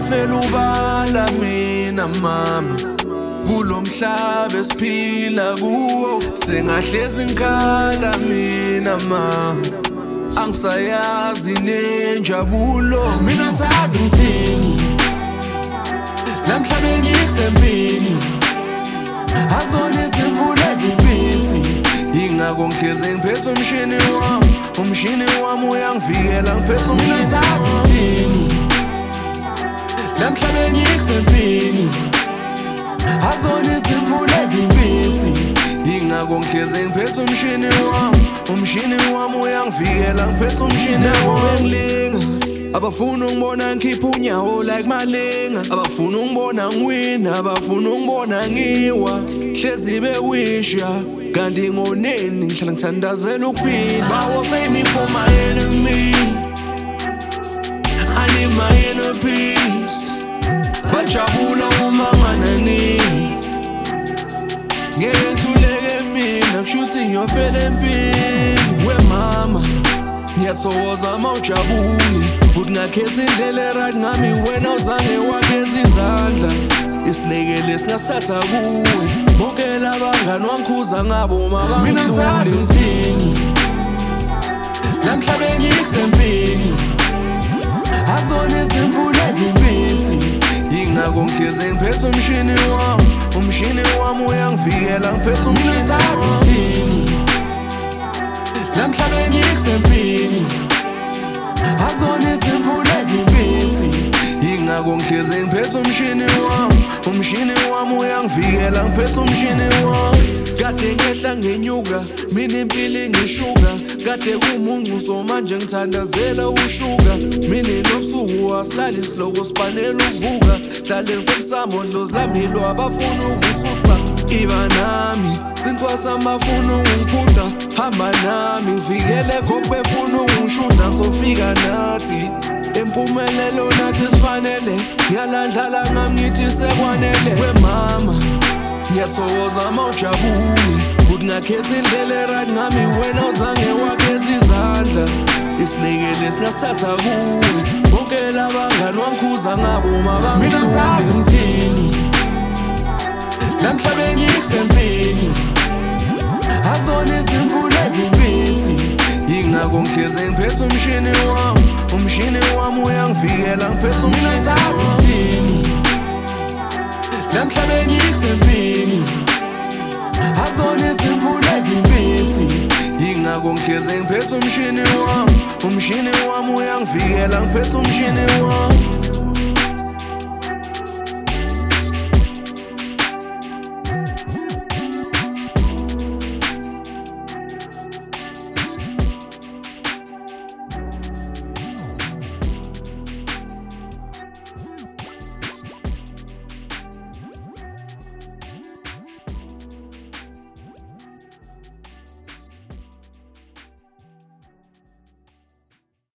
ngafela ubala mina mama kulomhlaba esiphila kuwo sengahlezi ngikhala mina mama angisayazi nenjabulo mina sazi ngithini namhlabeni ikusempini akuzona izimvula ezibisi ingako ngihlezi ngiphethe umshini wami uyangivikela ngiphethe umshini sazi ngithini namhlabeni ikusempini akuzona izimvula ezibisi ingako ngihlezi ngiphethe umshini wami uyangivikela ngiphethe umshini wengilinga abafuna ungibona ngikhipha unyawo like malinga abafuna ungibona ngiwina abafuna ungibona ngiwa hlezi bewisha kanti ngoneni ngihlala ngithandazela ukuphila bawo save me for my enemy I need my inner peace bajabula uma nganani ngeke ngihluleke mina kushuthi ngiyofela empini wemama ngiyathokoza mawujabule ukuthi ngakhetha indlela right ngami wena uzange wakheza izandla isinekele singasithatha kuwe bonke labangani wangikhuza ngabo mama mina sazi ngithini namhlabeni ikusempini akuzona izimvula ezibisi ingako ngihlezi ngiphethe umshini wami uyangivikela ngiphethe umshini sazi ngithini namhlabeni ikusempini akuzona izimvula ezibisi ingako ngihlezi ngiphethe umshini wami uyangivikela ngiphethe umshini wami kade ngehla ngenyuka mina impilo ngishuka kade kumuncuso manje ngithandazela ushuka mina nobusuku wasilali isiloko sifanele ukuvuka hlale ngisemsamondlo zilambilo abafuna ukususa iba nami sinkwasa bafuna ungiphutha hamba nami ngivikele kokubefuna ungishutha sofika nathi impumelelo nathi sifanele ngiyalandlala ngami ngithi sekwanele wemama ngiyathokoza mawujabule ukuthi ngakhetha indlela right ngami wena uzange wakheza izandla isinekele singasithatha kuwe bonke labangani wangikhuza ngabo mama mina sazi ngithini namhlabeni ikusempini akuzona izimvula ezibisi ingako ngihlezi ngiphethe umshini wami uyangivikela ngiphethe umshini sazi ngithini namhlabeni ikusempini akuzona izimvula ezibisi ingako ngihlezi ngiphethe umshini wami uyangivikela ngiphethe umshini wami